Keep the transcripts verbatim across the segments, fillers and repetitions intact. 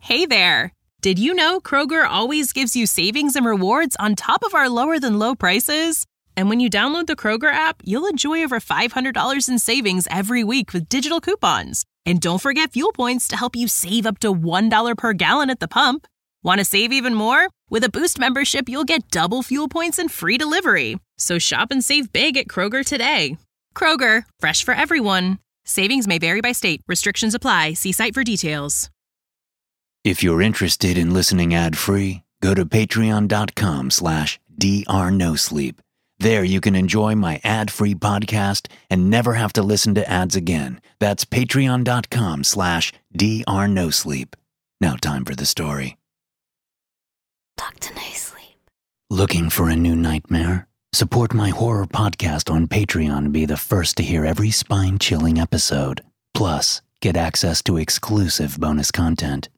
Hey there! Did you know Kroger always gives you savings and rewards on top of our lower-than-low prices? And when you download the Kroger app, you'll enjoy over five hundred dollars in savings every week with digital coupons. And don't forget fuel points to help you save up to one dollar per gallon at the pump. Want to save even more? With a Boost membership, you'll get double fuel points and free delivery. So shop and save big at Kroger today. Kroger, fresh for everyone. Savings may vary by state. Restrictions apply. See site for details. If you're interested in listening ad-free, go to patreon.com slash drnosleep. There you can enjoy my ad-free podcast and never have to listen to ads again. That's patreon.com slash drnosleep. Now time for the story. Doctor No Sleep. Looking for a new nightmare? Support my horror podcast on Patreon and be the first to hear every spine-chilling episode. Plus, get access to exclusive bonus content.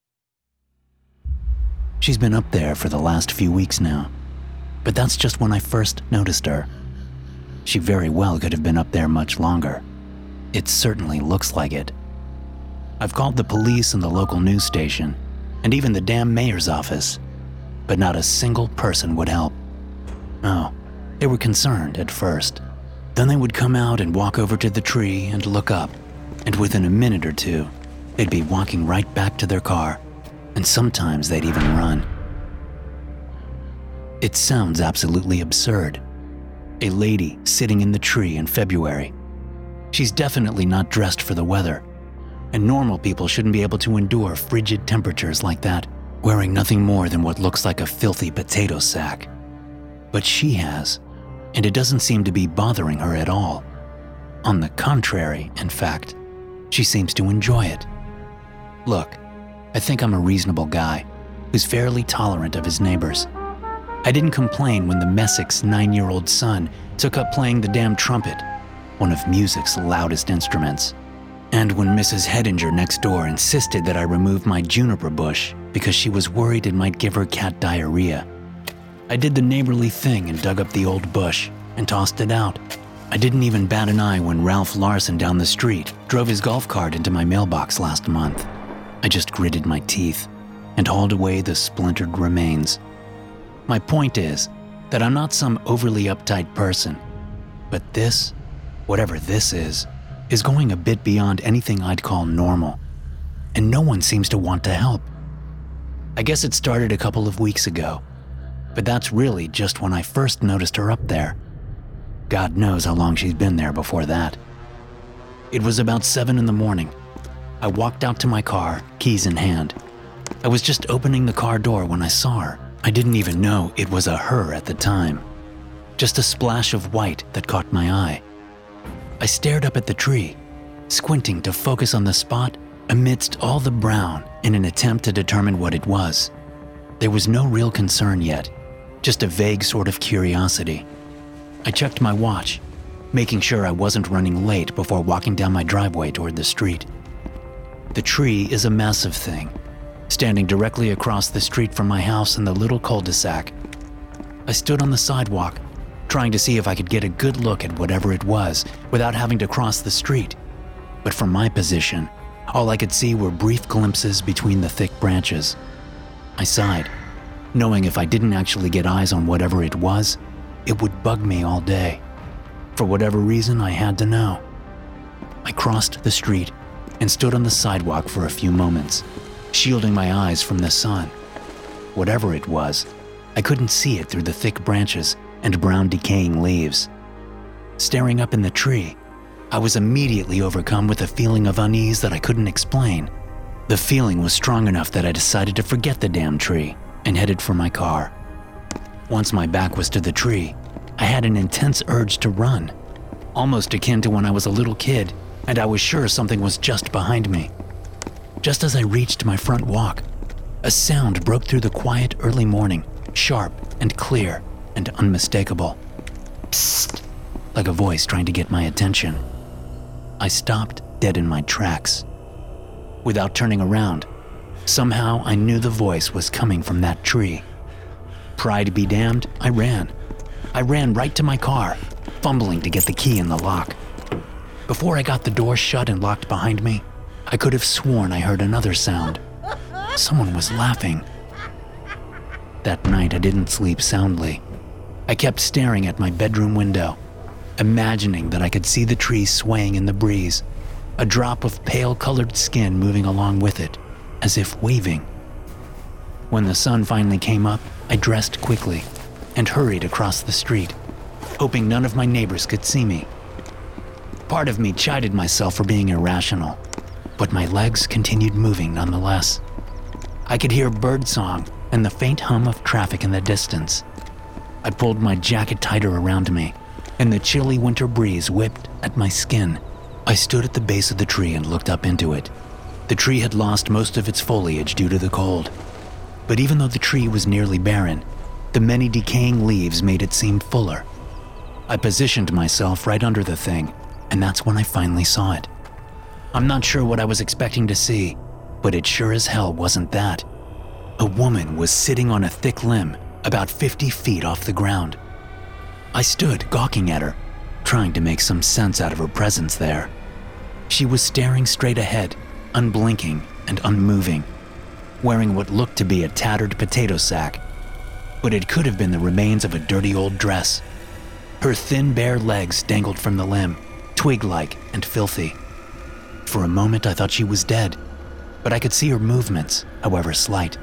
She's been up there for the last few weeks now, but that's just when I first noticed her. She very well could have been up there much longer. It certainly looks like it. I've called the police and the local news station, and even the damn mayor's office, but not a single person would help. Oh, they were concerned at first. Then they would come out and walk over to the tree and look up, and within a minute or two, they'd be walking right back to their car. And sometimes they'd even run. It sounds absolutely absurd. A lady sitting in the tree in February. She's definitely not dressed for the weather, and normal people shouldn't be able to endure frigid temperatures like that, wearing nothing more than what looks like a filthy potato sack. But she has, and it doesn't seem to be bothering her at all. On the contrary, in fact, she seems to enjoy it. Look, I think I'm a reasonable guy who's fairly tolerant of his neighbors. I didn't complain when the Messick's nine-year-old son took up playing the damn trumpet, one of music's loudest instruments. And when Missus Hedinger next door insisted that I remove my juniper bush because she was worried it might give her cat diarrhea. I did the neighborly thing and dug up the old bush and tossed it out. I didn't even bat an eye when Ralph Larson down the street drove his golf cart into my mailbox last month. I just gritted my teeth and hauled away the splintered remains. My point is that I'm not some overly uptight person, but this, whatever this is, is going a bit beyond anything I'd call normal, and no one seems to want to help. I guess it started a couple of weeks ago, but that's really just when I first noticed her up there. God knows how long she's been there before that. It was about seven in the morning. I walked out to my car, keys in hand. I was just opening the car door when I saw her. I didn't even know it was a her at the time. Just a splash of white that caught my eye. I stared up at the tree, squinting to focus on the spot amidst all the brown in an attempt to determine what it was. There was no real concern yet, just a vague sort of curiosity. I checked my watch, making sure I wasn't running late before walking down my driveway toward the street. The tree is a massive thing, standing directly across the street from my house in the little cul-de-sac. I stood on the sidewalk, trying to see if I could get a good look at whatever it was without having to cross the street. But from my position, all I could see were brief glimpses between the thick branches. I sighed, knowing if I didn't actually get eyes on whatever it was, it would bug me all day. For whatever reason, I had to know. I crossed the street and stood on the sidewalk for a few moments, shielding my eyes from the sun. Whatever it was, I couldn't see it through the thick branches and brown decaying leaves. Staring up in the tree, I was immediately overcome with a feeling of unease that I couldn't explain. The feeling was strong enough that I decided to forget the damn tree and headed for my car. Once my back was to the tree, I had an intense urge to run, almost akin to when I was a little kid and I was sure something was just behind me. Just as I reached my front walk, a sound broke through the quiet early morning, sharp and clear and unmistakable. Psst, like a voice trying to get my attention. I stopped dead in my tracks. Without turning around, somehow I knew the voice was coming from that tree. Pride be damned, I ran. I ran right to my car, fumbling to get the key in the lock. Before I got the door shut and locked behind me, I could have sworn I heard another sound. Someone was laughing. That night, I didn't sleep soundly. I kept staring at my bedroom window, imagining that I could see the tree swaying in the breeze, a drop of pale-colored skin moving along with it, as if waving. When the sun finally came up, I dressed quickly and hurried across the street, hoping none of my neighbors could see me. Part of me chided myself for being irrational, but my legs continued moving nonetheless. I could hear birdsong and the faint hum of traffic in the distance. I pulled my jacket tighter around me, and the chilly winter breeze whipped at my skin. I stood at the base of the tree and looked up into it. The tree had lost most of its foliage due to the cold. But even though the tree was nearly barren, the many decaying leaves made it seem fuller. I positioned myself right under the thing, and that's when I finally saw it. I'm not sure what I was expecting to see, but it sure as hell wasn't that. A woman was sitting on a thick limb, about fifty feet off the ground. I stood gawking at her, trying to make some sense out of her presence there. She was staring straight ahead, unblinking and unmoving, wearing what looked to be a tattered potato sack, but it could have been the remains of a dirty old dress. Her thin, bare legs dangled from the limb, twig-like and filthy. For a moment, I thought she was dead, but I could see her movements, however slight.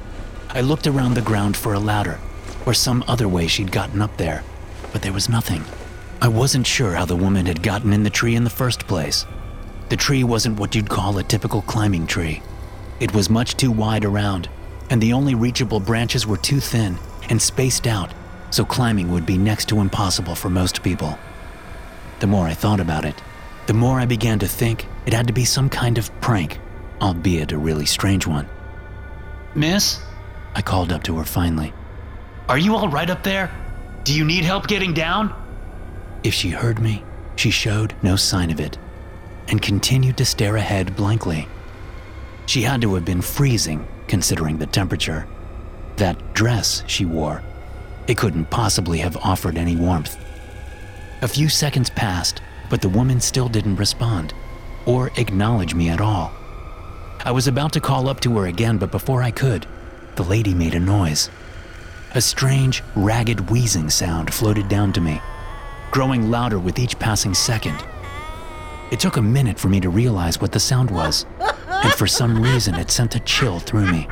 I looked around the ground for a ladder, or some other way she'd gotten up there, but there was nothing. I wasn't sure how the woman had gotten in the tree in the first place. The tree wasn't what you'd call a typical climbing tree. It was much too wide around, and the only reachable branches were too thin and spaced out, so climbing would be next to impossible for most people. The more I thought about it, the more I began to think it had to be some kind of prank, albeit a really strange one. "Miss?" I called up to her finally. "Are you all right up there? Do you need help getting down?" If she heard me, she showed no sign of it, and continued to stare ahead blankly. She had to have been freezing, considering the temperature. That dress she wore, it couldn't possibly have offered any warmth. A few seconds passed, but the woman still didn't respond, or acknowledge me at all. I was about to call up to her again, but before I could, the lady made a noise. A strange, ragged wheezing sound floated down to me, growing louder with each passing second. It took a minute for me to realize what the sound was, and for some reason it sent a chill through me.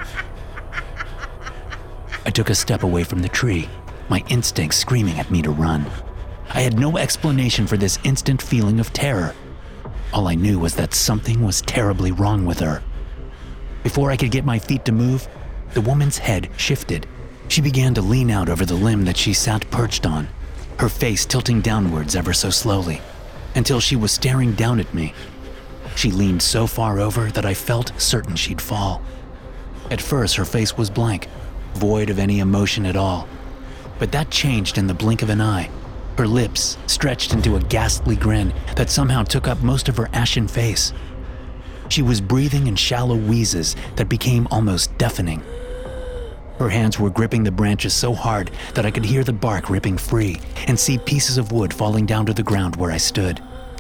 I took a step away from the tree, my instincts screaming at me to run. I had no explanation for this instant feeling of terror. All I knew was that something was terribly wrong with her. Before I could get my feet to move, the woman's head shifted. She began to lean out over the limb that she sat perched on, her face tilting downwards ever so slowly, until she was staring down at me. She leaned so far over that I felt certain she'd fall. At first, her face was blank, void of any emotion at all. But that changed in the blink of an eye. Her lips stretched into a ghastly grin that somehow took up most of her ashen face. She was breathing in shallow wheezes that became almost deafening. Her hands were gripping the branches so hard that I could hear the bark ripping free and see pieces of wood falling down to the ground where I stood.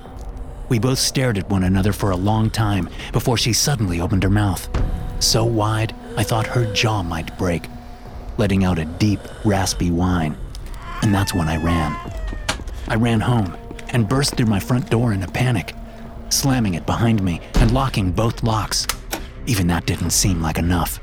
We both stared at one another for a long time before she suddenly opened her mouth, so wide I thought her jaw might break, letting out a deep, raspy whine. And that's when I ran. I ran home and burst through my front door in a panic, slamming it behind me and locking both locks. Even that didn't seem like enough.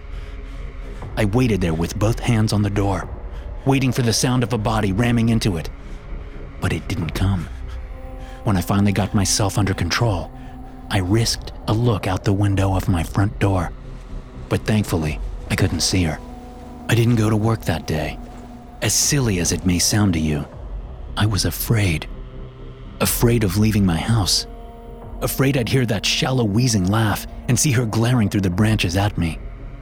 I waited there with both hands on the door, waiting for the sound of a body ramming into it. But it didn't come. When I finally got myself under control, I risked a look out the window of my front door. But thankfully, I couldn't see her. I didn't go to work that day. As silly as it may sound to you, I was afraid. Afraid of leaving my house. Afraid I'd hear that shallow wheezing laugh and see her glaring through the branches at me.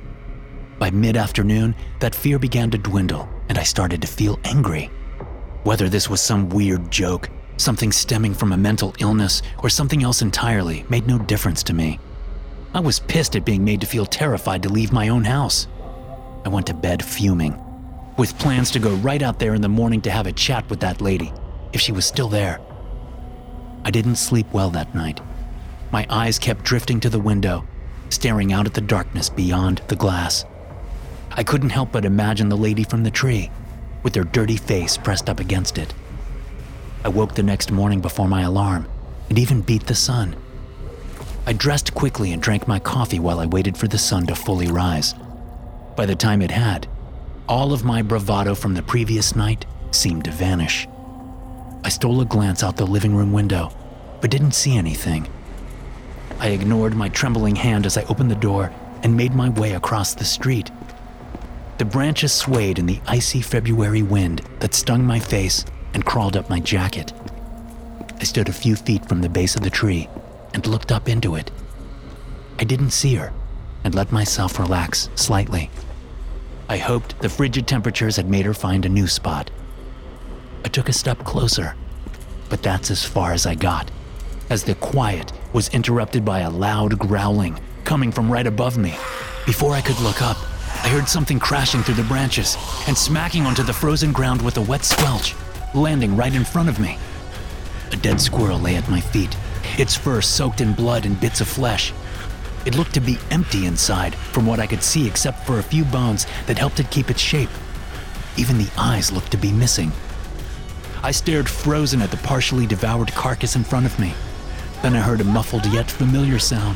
By mid-afternoon, that fear began to dwindle, and I started to feel angry. Whether this was some weird joke, something stemming from a mental illness, or something else entirely made no difference to me. I was pissed at being made to feel terrified to leave my own house. I went to bed fuming, with plans to go right out there in the morning to have a chat with that lady, if she was still there. I didn't sleep well that night. My eyes kept drifting to the window, staring out at the darkness beyond the glass. I couldn't help but imagine the lady from the tree, with her dirty face pressed up against it. I woke the next morning before my alarm and even beat the sun. I dressed quickly and drank my coffee while I waited for the sun to fully rise. By the time it had, all of my bravado from the previous night seemed to vanish. I stole a glance out the living room window, but didn't see anything. I ignored my trembling hand as I opened the door and made my way across the street. The branches swayed in the icy February wind that stung my face and crawled up my jacket. I stood a few feet from the base of the tree and looked up into it. I didn't see her and let myself relax slightly. I hoped the frigid temperatures had made her find a new spot. I took a step closer, but that's as far as I got, as the quiet was interrupted by a loud growling coming from right above me. Before I could look up, I heard something crashing through the branches and smacking onto the frozen ground with a wet squelch, landing right in front of me. A dead squirrel lay at my feet, its fur soaked in blood and bits of flesh. It looked to be empty inside from what I could see except for a few bones that helped it keep its shape. Even the eyes looked to be missing. I stared frozen at the partially devoured carcass in front of me. Then I heard a muffled yet familiar sound.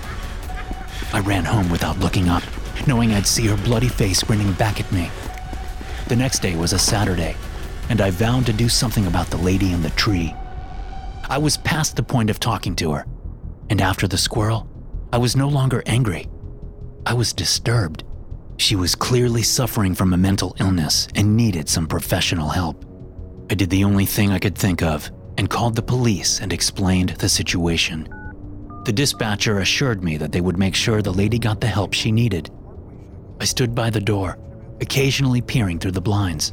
I ran home without looking up, knowing I'd see her bloody face grinning back at me. The next day was a Saturday, and I vowed to do something about the lady in the tree. I was past the point of talking to her, and after the squirrel, I was no longer angry. I was disturbed. She was clearly suffering from a mental illness and needed some professional help. I did the only thing I could think of and called the police and explained the situation. The dispatcher assured me that they would make sure the lady got the help she needed. I stood by the door, occasionally peering through the blinds.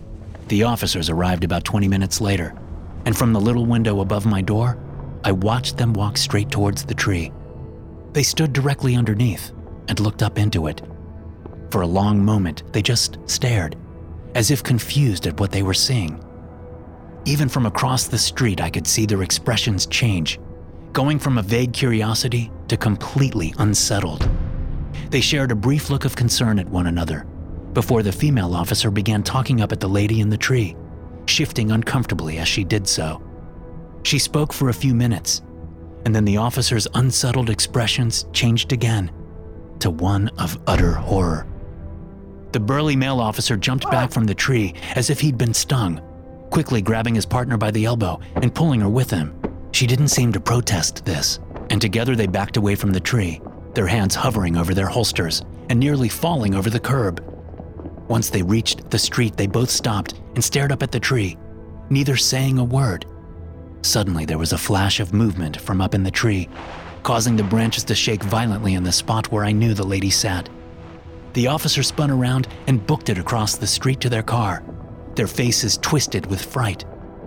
The officers arrived about twenty minutes later, and from the little window above my door, I watched them walk straight towards the tree. They stood directly underneath and looked up into it. For a long moment, they just stared, as if confused at what they were seeing. Even from across the street, I could see their expressions change, going from a vague curiosity to completely unsettled. They shared a brief look of concern at one another before the female officer began talking up at the lady in the tree, shifting uncomfortably as she did so. She spoke for a few minutes, and then the officer's unsettled expressions changed again to one of utter horror. The burly male officer jumped back from the tree as if he'd been stung, quickly grabbing his partner by the elbow and pulling her with him. She didn't seem to protest this, and together they backed away from the tree, their hands hovering over their holsters and nearly falling over the curb. Once they reached the street, they both stopped and stared up at the tree, neither saying a word. Suddenly, there was a flash of movement from up in the tree, causing the branches to shake violently in the spot where I knew the lady sat. The officer spun around and booked it across the street to their car, their faces twisted with fright.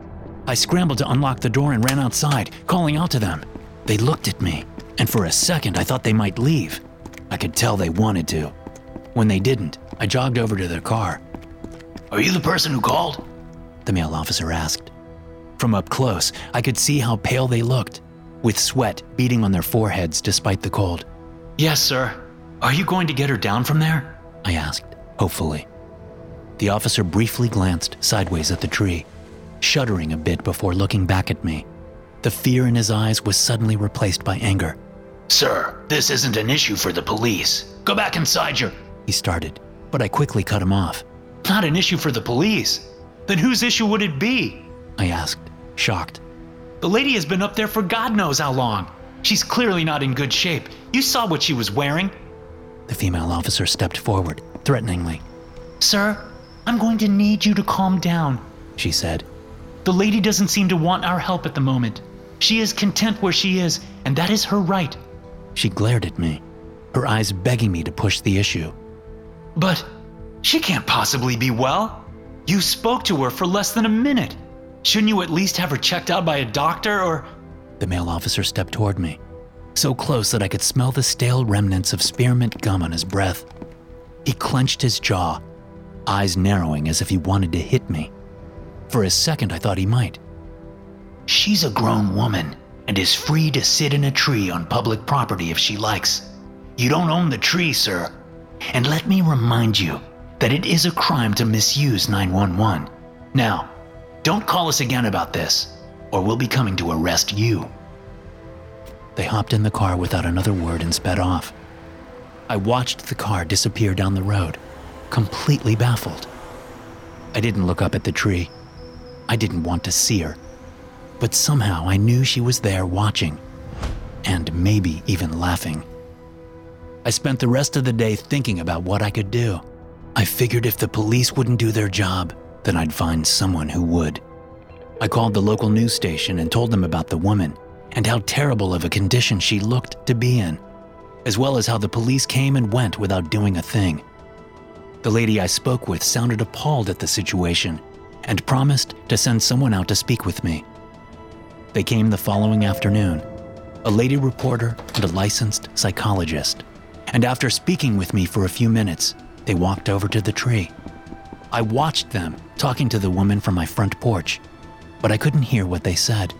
I scrambled to unlock the door and ran outside, calling out to them. They looked at me, and for a second I thought they might leave. I could tell they wanted to. When they didn't, I jogged over to their car. "Are you the person who called?" the male officer asked. From up close, I could see how pale they looked, with sweat beading on their foreheads despite the cold. "Yes, sir. Are you going to get her down from there?" I asked, hopefully. The officer briefly glanced sideways at the tree, shuddering a bit before looking back at me. The fear in his eyes was suddenly replaced by anger. "Sir, this isn't an issue for the police. Go back inside your..." he started, but I quickly cut him off. "Not an issue for the police? Then whose issue would it be?" I asked, shocked. "The lady has been up there for God knows how long. She's clearly not in good shape. You saw what she was wearing." The female officer stepped forward, threateningly. "Sir, I'm going to need you to calm down," she said. "The lady doesn't seem to want our help at the moment. She is content where she is, and that is her right." She glared at me, her eyes begging me to push the issue. "But she can't possibly be well. You spoke to her for less than a minute. Shouldn't you at least have her checked out by a doctor or..." The male officer stepped toward me, so close that I could smell the stale remnants of spearmint gum on his breath. He clenched his jaw, eyes narrowing as if he wanted to hit me. For a second, I thought he might. "She's a grown woman and is free to sit in a tree on public property if she likes. You don't own the tree, sir. And let me remind you that it is a crime to misuse nine one one. Now, don't call us again about this, or we'll be coming to arrest you." They hopped in the car without another word and sped off. I watched the car disappear down the road, completely baffled. I didn't look up at the tree. I didn't want to see her. But somehow I knew she was there watching, and maybe even laughing. I spent the rest of the day thinking about what I could do. I figured if the police wouldn't do their job, then I'd find someone who would. I called the local news station and told them about the woman and how terrible of a condition she looked to be in, as well as how the police came and went without doing a thing. The lady I spoke with sounded appalled at the situation and promised to send someone out to speak with me. They came the following afternoon, a lady reporter and a licensed psychologist, and after speaking with me for a few minutes, they walked over to the tree. I watched them talking to the woman from my front porch, but I couldn't hear what they said.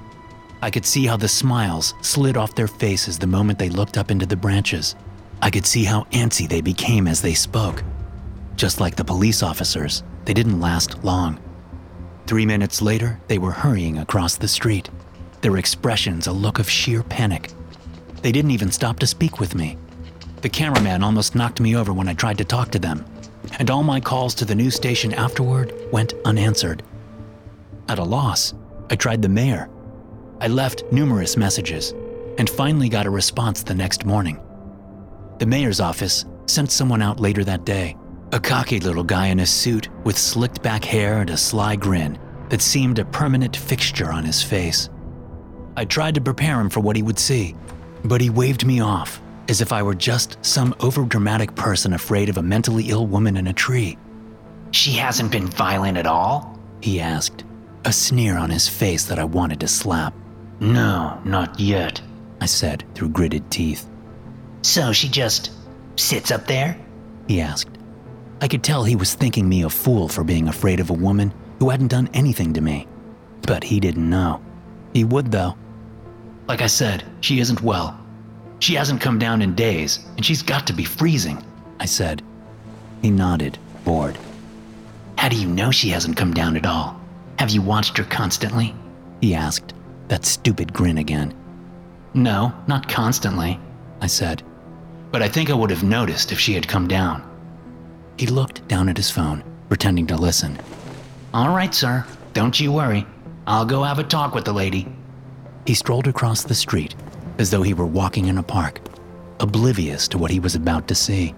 I could see how the smiles slid off their faces the moment they looked up into the branches. I could see how antsy they became as they spoke. Just like the police officers, they didn't last long. Three minutes later, they were hurrying across the street, their expressions a look of sheer panic. They didn't even stop to speak with me. The cameraman almost knocked me over when I tried to talk to them, and all my calls to the news station afterward went unanswered. At a loss, I tried the mayor. I left numerous messages, and finally got a response the next morning. The mayor's office sent someone out later that day, a cocky little guy in a suit with slicked back hair and a sly grin that seemed a permanent fixture on his face. I tried to prepare him for what he would see, but he waved me off as if I were just some overdramatic person afraid of a mentally ill woman in a tree. "She hasn't been violent at all?" he asked, a sneer on his face that I wanted to slap. "No, not yet," I said through gritted teeth. "So she just sits up there?" he asked. I could tell he was thinking me a fool for being afraid of a woman who hadn't done anything to me, but he didn't know. He would though. "Like I said, she isn't well. She hasn't come down in days, and she's got to be freezing," I said. He nodded, bored. "How do you know she hasn't come down at all? Have you watched her constantly?" he asked, that stupid grin again. "No, not constantly," I said, "but I think I would have noticed if she had come down." He looked down at his phone, pretending to listen. "All right, sir, don't you worry. I'll go have a talk with the lady." He strolled across the street as though he were walking in a park, oblivious to what he was about to see.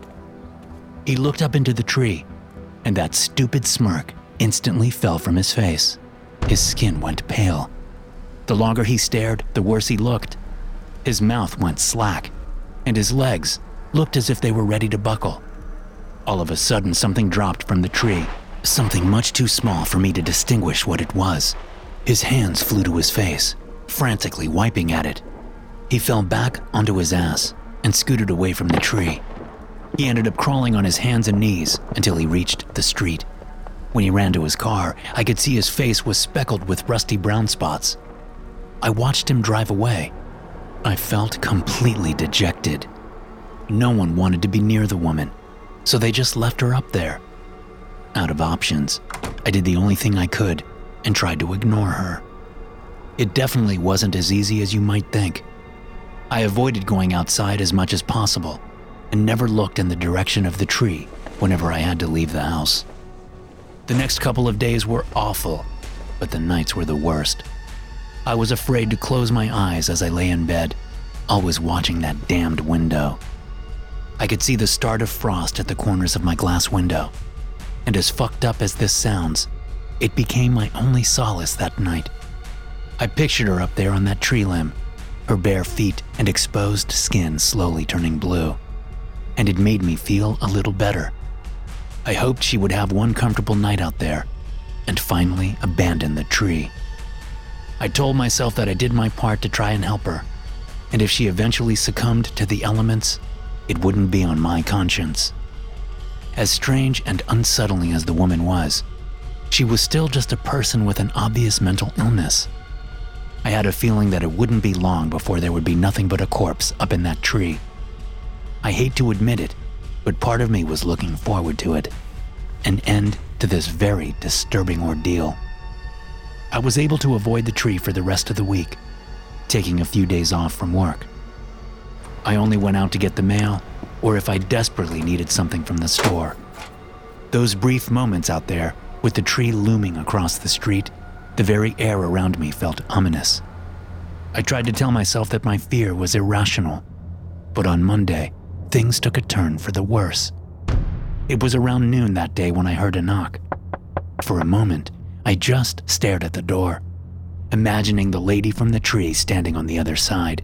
He looked up into the tree, and that stupid smirk instantly fell from his face. His skin went pale. The longer he stared, the worse he looked. His mouth went slack, and his legs looked as if they were ready to buckle. All of a sudden, something dropped from the tree, something much too small for me to distinguish what it was. His hands flew to his face, frantically wiping at it. He fell back onto his ass and scooted away from the tree. He ended up crawling on his hands and knees until he reached the street. When he ran to his car, I could see his face was speckled with rusty brown spots. I watched him drive away. I felt completely dejected. No one wanted to be near the woman, so they just left her up there. Out of options, I did the only thing I could and tried to ignore her. It definitely wasn't as easy as you might think. I avoided going outside as much as possible and never looked in the direction of the tree whenever I had to leave the house. The next couple of days were awful, but the nights were the worst. I was afraid to close my eyes as I lay in bed, always watching that damned window. I could see the start of frost at the corners of my glass window, and as fucked up as this sounds, it became my only solace that night. I pictured her up there on that tree limb, her bare feet and exposed skin slowly turning blue, and it made me feel a little better. I hoped she would have one comfortable night out there and finally abandon the tree. I told myself that I did my part to try and help her, and if she eventually succumbed to the elements, it wouldn't be on my conscience. As strange and unsettling as the woman was, she was still just a person with an obvious mental illness. I had a feeling that it wouldn't be long before there would be nothing but a corpse up in that tree. I hate to admit it, but part of me was looking forward to it. An end to this very disturbing ordeal. I was able to avoid the tree for the rest of the week, taking a few days off from work. I only went out to get the mail, or if I desperately needed something from the store. Those brief moments out there, with the tree looming across the street, the very air around me felt ominous. I tried to tell myself that my fear was irrational, but on Monday, things took a turn for the worse. It was around noon that day when I heard a knock. For a moment, I just stared at the door, imagining the lady from the tree standing on the other side.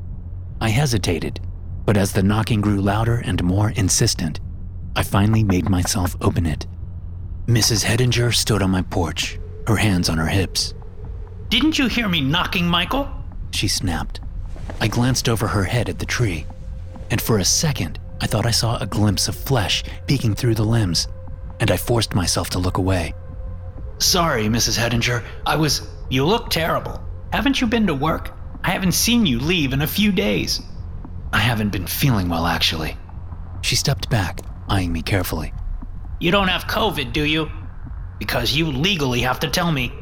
I hesitated, but as the knocking grew louder and more insistent, I finally made myself open it. Missus Hedinger stood on my porch, her hands on her hips. "Didn't you hear me knocking, Michael?" She snapped. I glanced over her head at the tree, and for a second, I thought I saw a glimpse of flesh peeking through the limbs, and I forced myself to look away. "Sorry, Missus Hedinger. I was... You look terrible. Haven't you been to work? I haven't seen you leave in a few days." "I haven't been feeling well, actually." She stepped back, eyeing me carefully. "You don't have COVID, do you? Because you legally have to tell me."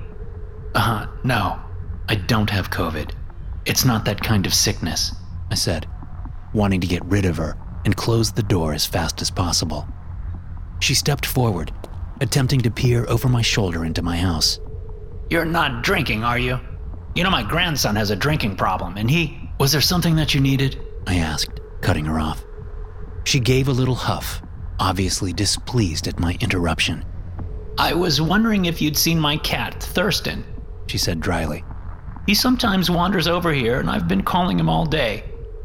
Uh, no, I don't have COVID. It's not that kind of sickness," I said, wanting to get rid of her and close the door as fast as possible. She stepped forward, attempting to peer over my shoulder into my house. "You're not drinking, are you? You know my grandson has a drinking problem, and he..." "Was there something that you needed?" I asked, cutting her off. She gave a little huff, obviously displeased at my interruption. "I was wondering if you'd seen my cat, Thurston," she said dryly. "He sometimes wanders over here, and I've been calling him all day."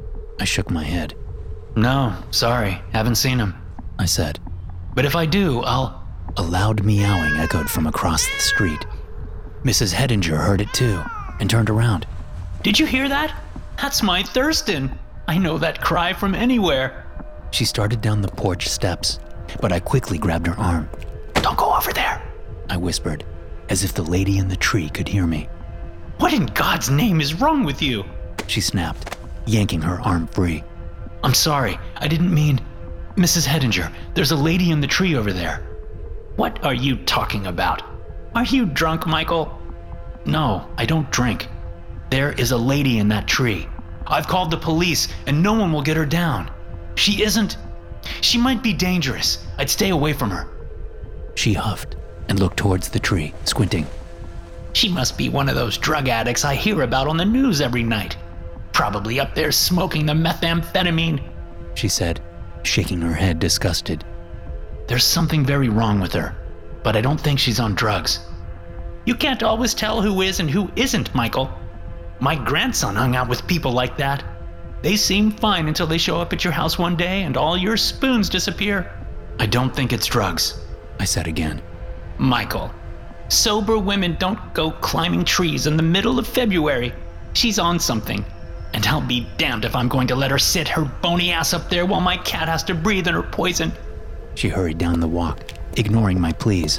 I shook my head. "No, sorry, haven't seen him," I said. "But if I do, I'll..." A loud meowing echoed from across the street. Missus Hedinger heard it too, and turned around. "Did you hear that? That's my Thurston. I know that cry from anywhere." She started down the porch steps, but I quickly grabbed her arm. "Don't go over there," I whispered, as if the lady in the tree could hear me. "What in God's name is wrong with you?" she snapped, yanking her arm free. "I'm sorry, I didn't mean... Missus Hedinger, there's a lady in the tree over there." "What are you talking about? Are you drunk, Michael?" "No, I don't drink. There is a lady in that tree. I've called the police and no one will get her down. She isn't... She might be dangerous. I'd stay away from her." She huffed and looked towards the tree, squinting. "She must be one of those drug addicts I hear about on the news every night. Probably up there smoking the methamphetamine," she said, shaking her head disgusted. "There's something very wrong with her, but I don't think she's on drugs." "You can't always tell who is and who isn't, Michael. My grandson hung out with people like that. They seem fine until they show up at your house one day and all your spoons disappear." "I don't think it's drugs," I said again. "Michael, sober women don't go climbing trees in the middle of February. She's on something, and I'll be damned if I'm going to let her sit her bony ass up there while my cat has to breathe in her poison." She hurried down the walk, ignoring my pleas.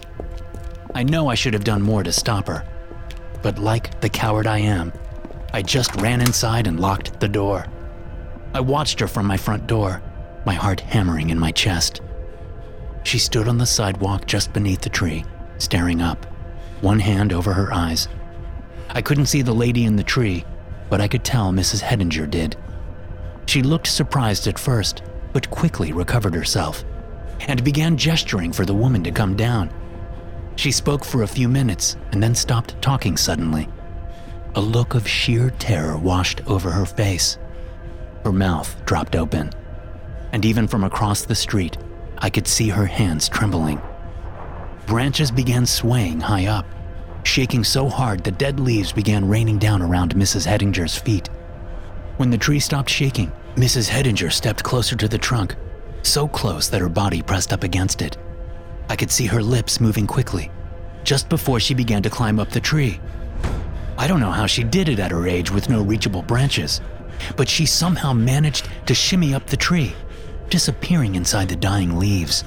I know I should have done more to stop her, but like the coward I am, I just ran inside and locked the door. I watched her from my front door, my heart hammering in my chest. She stood on the sidewalk just beneath the tree, staring up, one hand over her eyes. I couldn't see the lady in the tree, but I could tell Missus Hedinger did. She looked surprised at first, but quickly recovered herself, and began gesturing for the woman to come down. She spoke for a few minutes and then stopped talking suddenly. A look of sheer terror washed over her face. Her mouth dropped open, and even from across the street, I could see her hands trembling. Branches began swaying high up, shaking so hard the dead leaves began raining down around Missus Hedinger's feet. When the tree stopped shaking, Missus Hedinger stepped closer to the trunk, so close that her body pressed up against it. I could see her lips moving quickly, just before she began to climb up the tree. I don't know how she did it at her age with no reachable branches, but she somehow managed to shimmy up the tree, disappearing inside the dying leaves.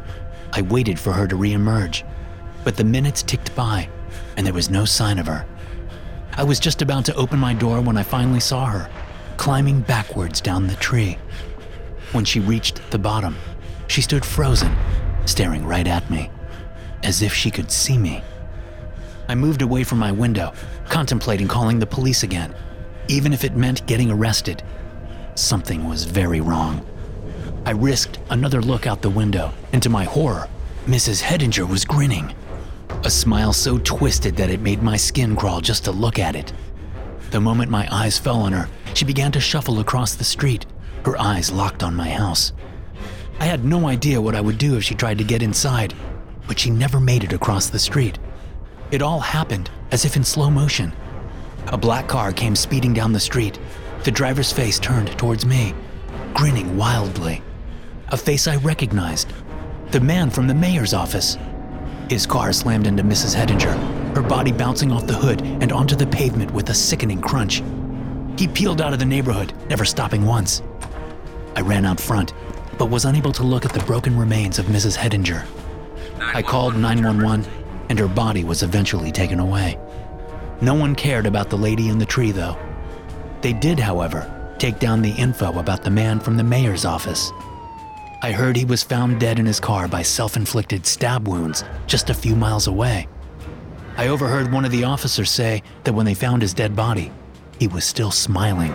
I waited for her to reemerge, but the minutes ticked by, and there was no sign of her. I was just about to open my door when I finally saw her, climbing backwards down the tree. When she reached the bottom, she stood frozen, staring right at me, as if she could see me. I moved away from my window, contemplating calling the police again, even if it meant getting arrested. Something was very wrong. I risked another look out the window, and to my horror, Missus Hedinger was grinning. A smile so twisted that it made my skin crawl just to look at it. The moment my eyes fell on her, she began to shuffle across the street, her eyes locked on my house. I had no idea what I would do if she tried to get inside, but she never made it across the street. It all happened as if in slow motion. A black car came speeding down the street. The driver's face turned towards me, grinning wildly. A face I recognized. The man from the mayor's office. His car slammed into Missus Hedinger, her body bouncing off the hood and onto the pavement with a sickening crunch. He peeled out of the neighborhood, never stopping once. I ran out front, but was unable to look at the broken remains of Missus Hedinger. I called nine one one, and her body was eventually taken away. No one cared about the lady in the tree, though. They did, however, take down the info about the man from the mayor's office. I heard he was found dead in his car by self-inflicted stab wounds just a few miles away. I overheard one of the officers say that when they found his dead body, he was still smiling.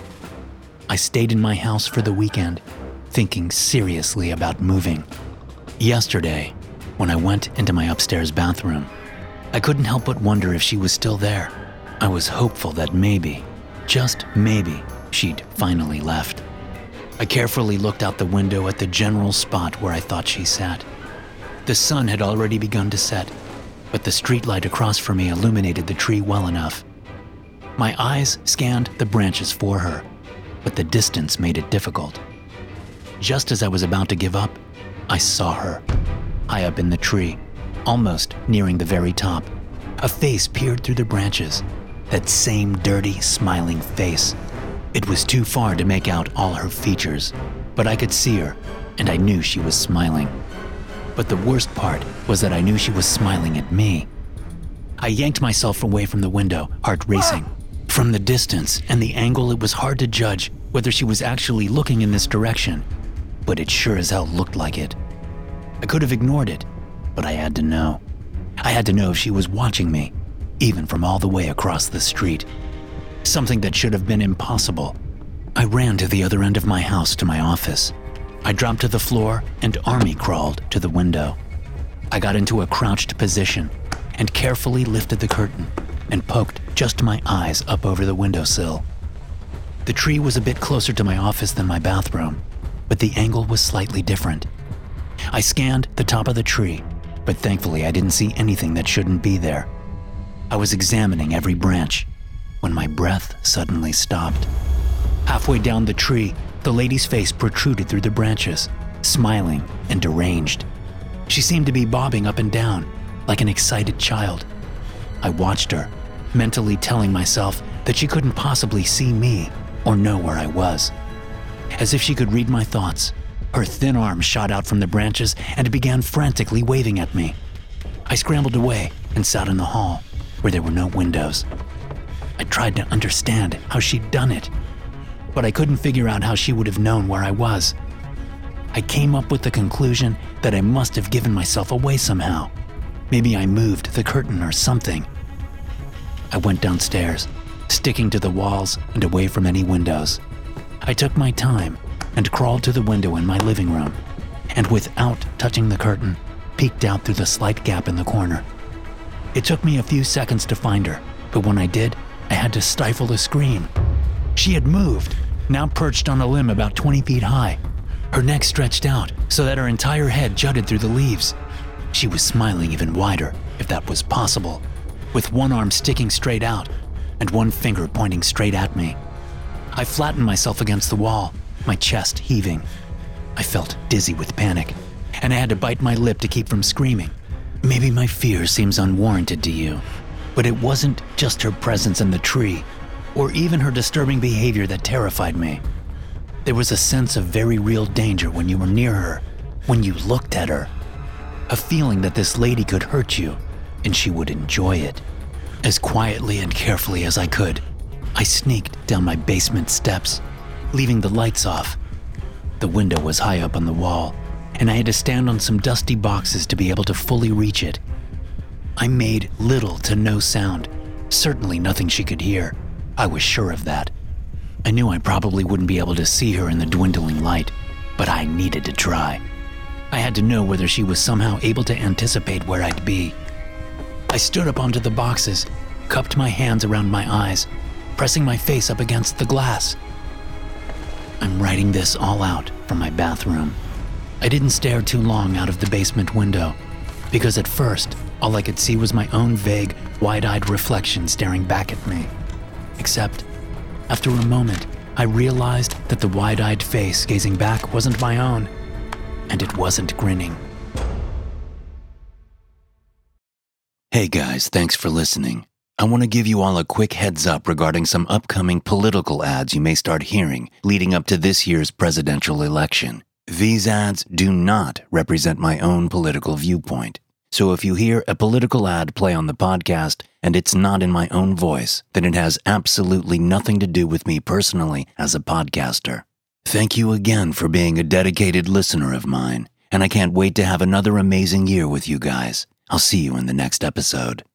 I stayed in my house for the weekend, thinking seriously about moving. Yesterday, when I went into my upstairs bathroom, I couldn't help but wonder if she was still there. I was hopeful that maybe, just maybe, she'd finally left. I carefully looked out the window at the general spot where I thought she sat. The sun had already begun to set, but the streetlight across from me illuminated the tree well enough. My eyes scanned the branches for her, but the distance made it difficult. Just as I was about to give up, I saw her, high up in the tree, almost nearing the very top. A face peered through the branches, that same dirty, smiling face. It was too far to make out all her features, but I could see her, and I knew she was smiling. But the worst part was that I knew she was smiling at me. I yanked myself away from the window, heart racing. From the distance and the angle, it was hard to judge whether she was actually looking in this direction, but it sure as hell looked like it. I could have ignored it, but I had to know. I had to know if she was watching me, even from all the way across the street. Something that should have been impossible. I ran to the other end of my house to my office. I dropped to the floor and army crawled to the window. I got into a crouched position and carefully lifted the curtain and poked just my eyes up over the windowsill. The tree was a bit closer to my office than my bathroom, but the angle was slightly different. I scanned the top of the tree, but thankfully I didn't see anything that shouldn't be there. I was examining every branch when my breath suddenly stopped. Halfway down the tree, the lady's face protruded through the branches, smiling and deranged. She seemed to be bobbing up and down, like an excited child. I watched her, mentally telling myself that she couldn't possibly see me or know where I was. As if she could read my thoughts, her thin arm shot out from the branches and began frantically waving at me. I scrambled away and sat in the hall, where there were no windows. I tried to understand how she'd done it, but I couldn't figure out how she would have known where I was. I came up with the conclusion that I must have given myself away somehow. Maybe I moved the curtain or something. I went downstairs, sticking to the walls and away from any windows. I took my time and crawled to the window in my living room, and without touching the curtain, peeked out through the slight gap in the corner. It took me a few seconds to find her, but when I did, I had to stifle a scream. She had moved, now perched on a limb about twenty feet high. Her neck stretched out so that her entire head jutted through the leaves. She was smiling even wider, if that was possible, with one arm sticking straight out and one finger pointing straight at me. I flattened myself against the wall, my chest heaving. I felt dizzy with panic, and I had to bite my lip to keep from screaming. Maybe my fear seems unwarranted to you, but it wasn't just her presence in the tree, or even her disturbing behavior that terrified me. There was a sense of very real danger when you were near her, when you looked at her. A feeling that this lady could hurt you, and she would enjoy it. As quietly and carefully as I could, I sneaked down my basement steps, leaving the lights off. The window was high up on the wall, and I had to stand on some dusty boxes to be able to fully reach it. I made little to no sound, certainly nothing she could hear. I was sure of that. I knew I probably wouldn't be able to see her in the dwindling light, but I needed to try. I had to know whether she was somehow able to anticipate where I'd be. I stood up onto the boxes, cupped my hands around my eyes, pressing my face up against the glass. I'm writing this all out from my bathroom. I didn't stare too long out of the basement window, because at first, all I could see was my own vague, wide-eyed reflection staring back at me. Except, after a moment, I realized that the wide-eyed face gazing back wasn't my own, and it wasn't grinning. Hey guys, thanks for listening. I want to give you all a quick heads up regarding some upcoming political ads you may start hearing leading up to this year's presidential election. These ads do not represent my own political viewpoint. So if you hear a political ad play on the podcast and it's not in my own voice, then it has absolutely nothing to do with me personally as a podcaster. Thank you again for being a dedicated listener of mine, and I can't wait to have another amazing year with you guys. I'll see you in the next episode.